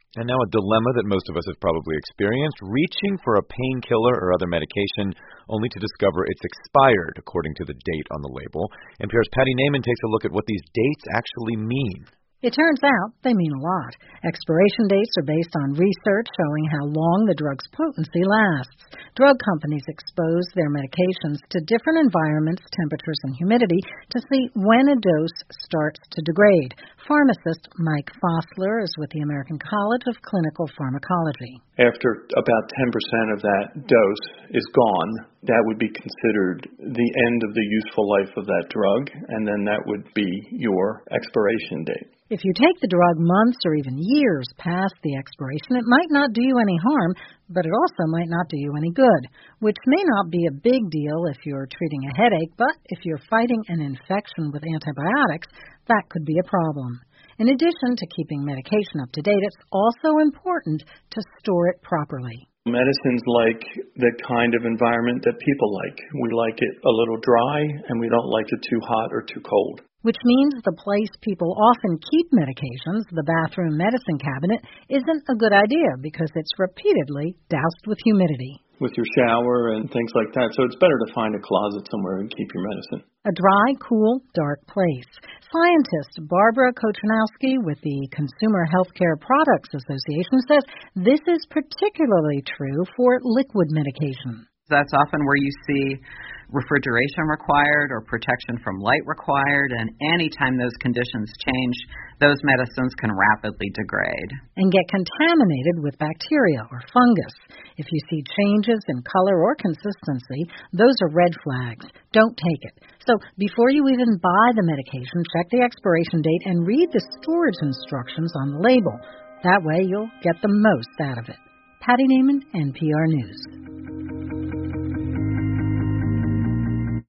And now a dilemma that most of us have probably experienced, reaching for a painkiller or other medication only to discover it's expired, according to the date on the label. NPR's Patty Naiman takes a look at what these dates actually mean. It turns out they mean a lot. Expiration dates are based on research showing how long the drug's potency lasts. Drug companies expose their medications to different environments, temperatures, and humidity to see when a dose starts to degrade. Pharmacist Mike Fossler is with the American College of Clinical Pharmacology. After about 10% of that dose is gone, that would be considered the end of the useful life of that drug, and then that would be your expiration date. If you take the drug months or even years past the expiration, it might not do you any harm, but it also might not do you any good, which may not be a big deal if you're treating a headache, but if you're fighting an infection with antibiotics, that could be a problem. In addition to keeping medication up to date, it's also important to store it properly. Medicine's like the kind of environment that people like. We like it a little dry, and we don't like it too hot or too cold. Which means the place people often keep medications, the bathroom medicine cabinet, isn't a good idea because it's repeatedly doused with humidity. With your shower and things like that, so it's better to find a closet somewhere and keep your medicine. A dry, cool, dark place. Scientist Barbara Kochanowski with the Consumer Healthcare Products Association says this is particularly true for liquid medication. That's often where you see refrigeration required or protection from light required, and anytime those conditions change, those medicines can rapidly degrade. And get contaminated with bacteria or fungus. If you see changes in color or consistency, those are red flags. Don't take it. So before you even buy the medication, check the expiration date and read the storage instructions on the label. That way you'll get the most out of it. Patty Naiman, NPR News.